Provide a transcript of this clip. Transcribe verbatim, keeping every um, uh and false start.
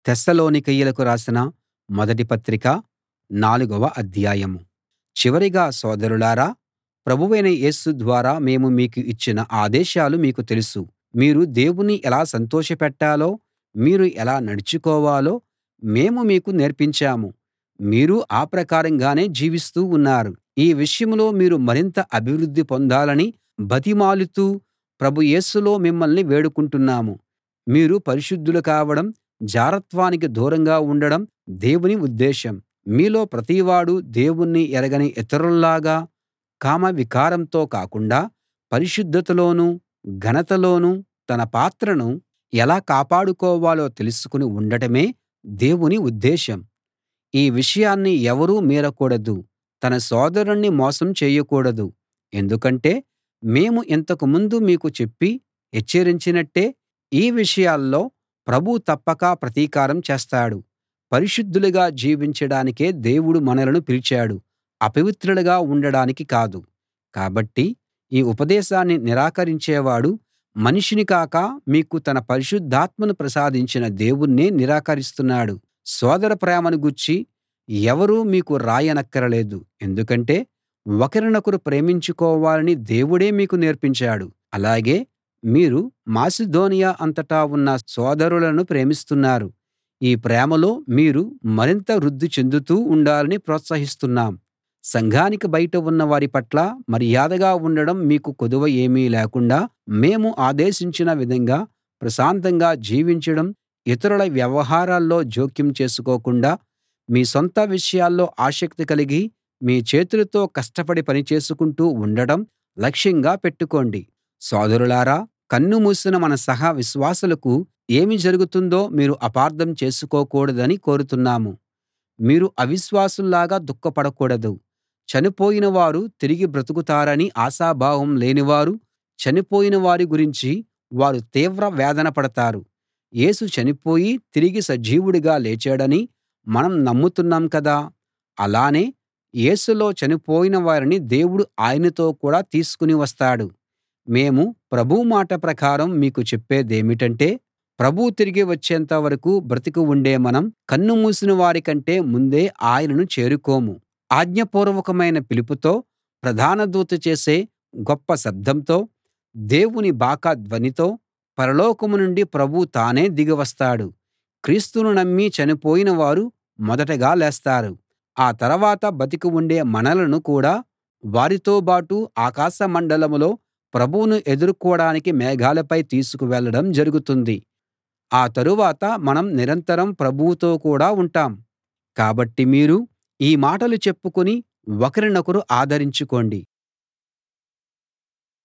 తెస్సలోనికయులకు రాసిన మొదటి పత్రిక నాలుగవ అధ్యాయం. చివరిగా సోదరులారా, ప్రభువైన యేసు ద్వారా మేము మీకు ఇచ్చిన ఆదేశాలు మీకు తెలుసు. మీరు దేవుణ్ణి ఎలా సంతోషపెట్టాలో, మీరు ఎలా నడుచుకోవాలో మేము మీకు నేర్పించాము. మీరు ఆ ప్రకారంగానే జీవిస్తూ ఉన్నారు. ఈ విషయంలో మీరు మరింత అభివృద్ధి పొందాలని బతిమాలుతూ ప్రభు యేసులో మిమ్మల్ని వేడుకుంటున్నాము. మీరు పరిశుద్ధులు కావడం, జారత్వానికి దూరంగా ఉండడం దేవుని ఉద్దేశం. మీలో ప్రతివాడూ దేవుణ్ణి ఎరగని ఇతరుల్లాగా కామ వికారంతో కాకుండా పరిశుద్ధతలోనూ ఘనతలోనూ తన పాత్రను ఎలా కాపాడుకోవాలో తెలుసుకుని ఉండటమే దేవుని ఉద్దేశం. ఈ విషయాన్ని ఎవరూ మీరకూడదు. తన సోదరుణ్ణి మోసం చేయకూడదు. ఎందుకంటే మేము ఇంతకు ముందు మీకు చెప్పి హెచ్చరించినట్టే ఈ విషయాల్లో ప్రభువు తప్పక ప్రతీకారం చేస్తాడు. పరిశుద్ధులుగా జీవించడానికే దేవుడు మనలను పిలిచాడు, అపవిత్రులుగా ఉండడానికి కాదు. కాబట్టి ఈ ఉపదేశాన్ని నిరాకరించేవాడు మనిషిని కాక మీకు తన పరిశుద్ధాత్మను ప్రసాదించిన దేవుణ్ణే నిరాకరిస్తున్నాడు. సోదర ప్రేమను గూర్చి ఎవరూ మీకు రాయనక్కరలేదు. ఎందుకంటే ఒకరినొకరు ప్రేమించుకోవాలని దేవుడే మీకు నేర్పించాడు. అలాగే మీరు మాసిదోనియ అంతటా ఉన్న సోదరులను ప్రేమిస్తున్నారు. ఈ ప్రేమలో మీరు మరింత వృద్ధి చెందుతూ ఉండాలని ప్రోత్సహిస్తున్నాం. సంఘానికి బయట ఉన్న వారి పట్ల మర్యాదగా ఉండడం మీకు కొదువ ఏమీ లేకుండా మేము ఆదేశించిన విధంగా ప్రశాంతంగా జీవించడం, ఇతరుల వ్యవహారాల్లో జోక్యం చేసుకోకుండా మీ సొంత విషయాల్లో ఆసక్తి కలిగి మీ చేతులతో కష్టపడి పని చేసుకుంటూ ఉండడం లక్ష్యంగా పెట్టుకోండి. సోదరులారా, కన్ను మూసిన మన సహ విశ్వాసులకు ఏమి జరుగుతుందో మీరు అపార్థం చేసుకోకూడదని కోరుతున్నాము. మీరు అవిశ్వాసుల్లాగా దుఃఖపడకూడదు. చనిపోయిన వారు తిరిగి బ్రతుకుతారని ఆశాభావం లేనివారు, చనిపోయిన వారి గురించి వారు తీవ్ర వేదన పడతారు. యేసు చనిపోయి తిరిగి సజీవుడిగా లేచాడని మనం నమ్ముతున్నాం కదా. అలానే యేసులో చనిపోయిన వారిని దేవుడు ఆయనతో కూడా తీసుకుని వస్తాడు. మేము ప్రభువు మాట ప్రకారం మీకు చెప్పేదేమిటంటే, ప్రభువు తిరిగి వచ్చేంత వరకూ బ్రతికి ఉండే మనం కన్ను మూసిన వారి కంటే ముందే ఆయనను చేరుకోము. ఆజ్ఞపూర్వకమైన పిలుపుతో, ప్రధాన దూత చేసే గొప్ప శబ్దంతో, దేవుని బాకా ధ్వనితో పరలోకం నుండి ప్రభువు తానే దిగి వస్తాడు. క్రీస్తును నమ్మి చనిపోయిన వారు మొదటగా లేస్తారు. ఆ తర్వాత బతికి ఉండే మనలను కూడా వారితోబాటు ఆకాశమండలంలో ప్రభువును ఎదుర్కోడానికి మేఘాలపై తీసుకు వెళ్ళడం జరుగుతుంది. ఆ తరువాత మనం నిరంతరం ప్రభువుతో కూడా ఉంటాం. కాబట్టి మీరు ఈ మాటలు చెప్పుకుని ఒకరినొకరు ఆదరించుకోండి.